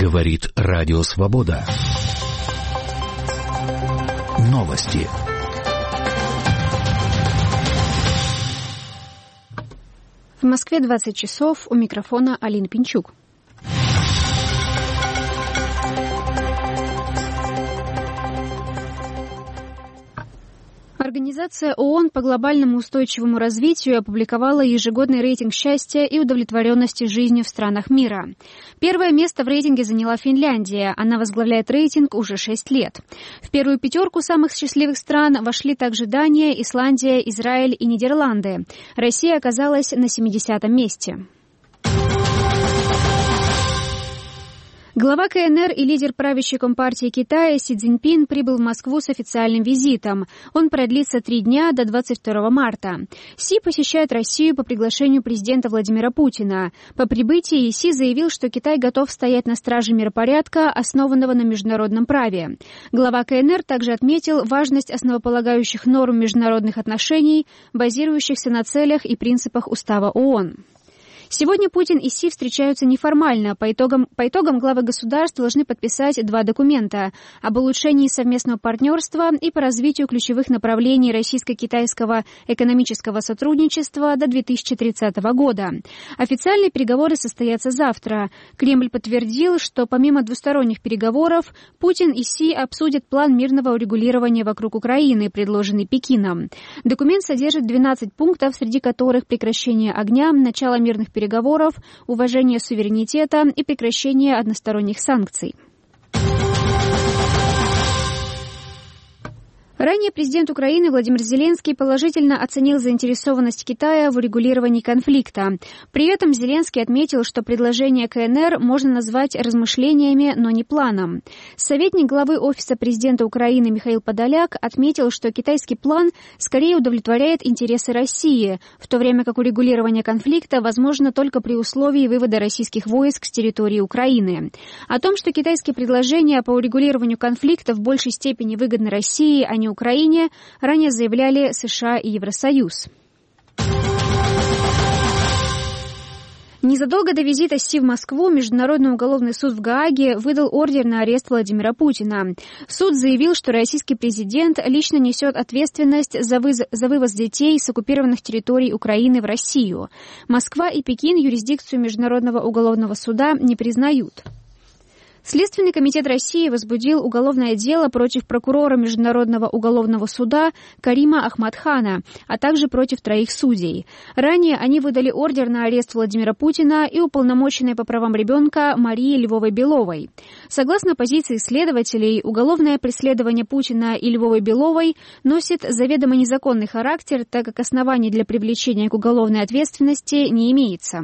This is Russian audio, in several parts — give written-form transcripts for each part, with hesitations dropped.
Говорит Радио Свобода. Новости. В Москве 20 часов. У микрофона Алина Пинчук. Организация ООН по глобальному устойчивому развитию опубликовала ежегодный рейтинг счастья и удовлетворенности жизнью в странах мира. Первое место в рейтинге заняла Финляндия. Она возглавляет рейтинг уже 6 лет. В первую пятерку самых счастливых стран вошли также Дания, Исландия, Израиль и Нидерланды. Россия оказалась на 70-м месте. Глава КНР и лидер правящей Компартии Китая Си Цзиньпин прибыл в Москву с официальным визитом. Он продлится 3 дня до 22 марта. Си посещает Россию по приглашению президента Владимира Путина. По прибытии Си заявил, что Китай готов стоять на страже миропорядка, основанного на международном праве. Глава КНР также отметил важность основополагающих норм международных отношений, базирующихся на целях и принципах Устава ООН. Сегодня Путин и Си встречаются неформально. По итогам главы государств должны подписать 2 документа об улучшении совместного партнерства и по развитию ключевых направлений российско-китайского экономического сотрудничества до 2030 года. Официальные переговоры состоятся завтра. Кремль подтвердил, что помимо двусторонних переговоров, Путин и Си обсудят план мирного урегулирования вокруг Украины, предложенный Пекином. Документ содержит 12 пунктов, среди которых прекращение огня, начало мирных переговоров, уважение суверенитета и прекращение односторонних санкций. Ранее президент Украины Владимир Зеленский положительно оценил заинтересованность Китая в урегулировании конфликта. При этом Зеленский отметил, что предложение КНР можно назвать размышлениями, но не планом. Советник главы Офиса президента Украины Михаил Подоляк отметил, что китайский план скорее удовлетворяет интересы России, в то время как урегулирование конфликта возможно только при условии вывода российских войск с территории Украины. О том, что китайские предложения по урегулированию конфликта в большей степени выгодны России, а не Украине, ранее заявляли США и Евросоюз. Незадолго до визита Си в Москву Международный уголовный суд в Гааге выдал ордер на арест Владимира Путина. Суд заявил, что российский президент лично несет ответственность за вывоз детей с оккупированных территорий Украины в Россию. Москва и Пекин юрисдикцию Международного уголовного суда не признают. Следственный комитет России возбудил уголовное дело против прокурора Международного уголовного суда Карима Ахмадхана, а также против 3 судей. Ранее они выдали ордер на арест Владимира Путина и уполномоченной по правам ребенка Марии Львовой-Беловой. Согласно позиции следователей, уголовное преследование Путина и Львовой-Беловой носит заведомо незаконный характер, так как оснований для привлечения к уголовной ответственности не имеется.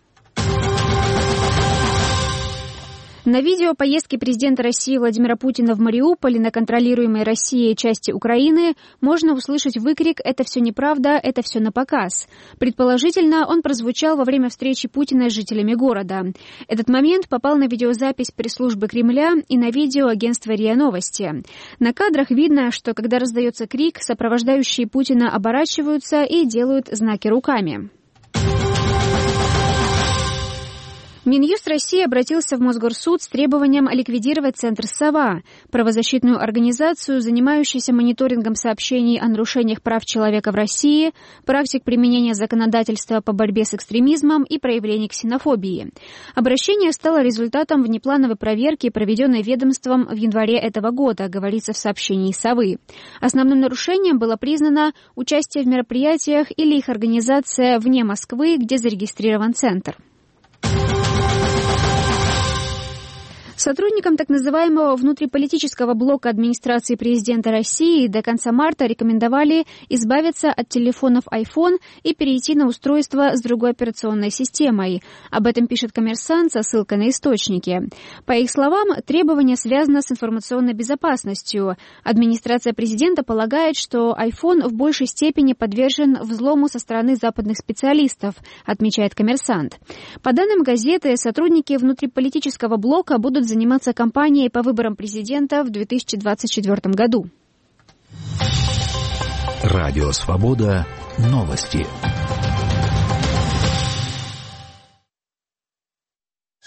На видео поездки президента России Владимира Путина в Мариуполь на контролируемой Россией части Украины можно услышать выкрик «Это все неправда, это все напоказ». Предположительно, он прозвучал во время встречи Путина с жителями города. Этот момент попал на видеозапись пресс-службы Кремля и на видео агентства РИА Новости. На кадрах видно, что когда раздается крик, сопровождающие Путина оборачиваются и делают знаки руками. Минюст России обратился в Мосгорсуд с требованием ликвидировать Центр «Сова», правозащитную организацию, занимающуюся мониторингом сообщений о нарушениях прав человека в России, практик применения законодательства по борьбе с экстремизмом и проявлений ксенофобии. Обращение стало результатом внеплановой проверки, проведенной ведомством в январе этого года, говорится в сообщении «Совы». Основным нарушением было признано участие в мероприятиях или их организация вне Москвы, где зарегистрирован Центр. Сотрудникам так называемого внутриполитического блока администрации президента России до конца марта рекомендовали избавиться от телефонов iPhone и перейти на устройство с другой операционной системой. Об этом пишет «Коммерсант» со ссылкой на источники. По их словам, требование связано с информационной безопасностью. Администрация президента полагает, что iPhone в большей степени подвержен взлому со стороны западных специалистов, отмечает «Коммерсант». По данным газеты, сотрудники внутриполитического блока будут заниматься кампанией по выборам президента в 2024 году. Радио Свобода. Новости.